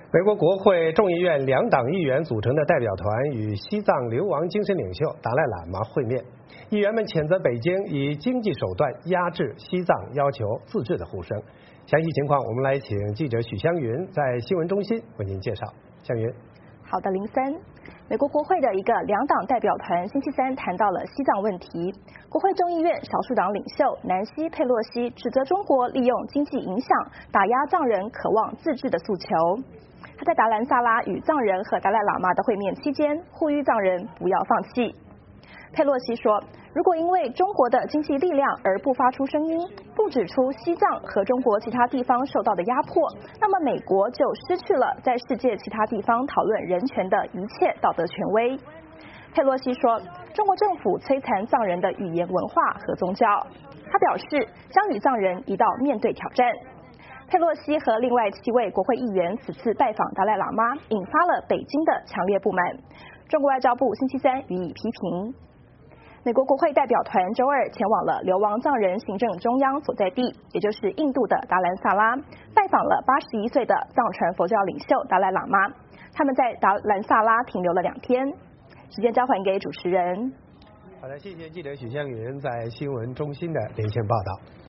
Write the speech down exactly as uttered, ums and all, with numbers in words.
美国国会众议院两党议员组成的代表团与西藏流亡精神领袖达赖喇嘛会面，议员们谴责北京以经济手段压制西藏要求自治的呼声。详细情况，我们来请记者许湘云在新闻中心为您介绍。湘云， 好的，林森。美国国会的一个两党代表团星期三谈到了西藏问题。国会众议院少数党领袖南希·佩洛西指责中国利用经济影响打压藏人渴望自治的诉求。他在达兰萨拉与藏人和达赖喇嘛的会面期间，呼吁藏人不要放弃。佩洛西说，如果因为中国的经济力量而不发出声音，不指出西藏和中国其他地方受到的压迫，那么美国就失去了在世界其他地方讨论人权的一切道德权威。佩洛西说，中国政府摧残藏人的语言文化和宗教。他表示，将与藏人一道面对挑战。佩洛西和另外七位国会议员此次拜访达赖喇嘛，引发了北京的强烈不满。中国外交部星期三予以批评。美国国会代表团周二前往了流亡藏人行政中央所在地，也就是印度的达兰萨拉，拜访了八十一岁的藏传佛教领袖达赖喇嘛。他们在达兰萨拉停留了两天。时间交还给主持人。 好的，谢谢记者许湘云在新闻中心的连线报道。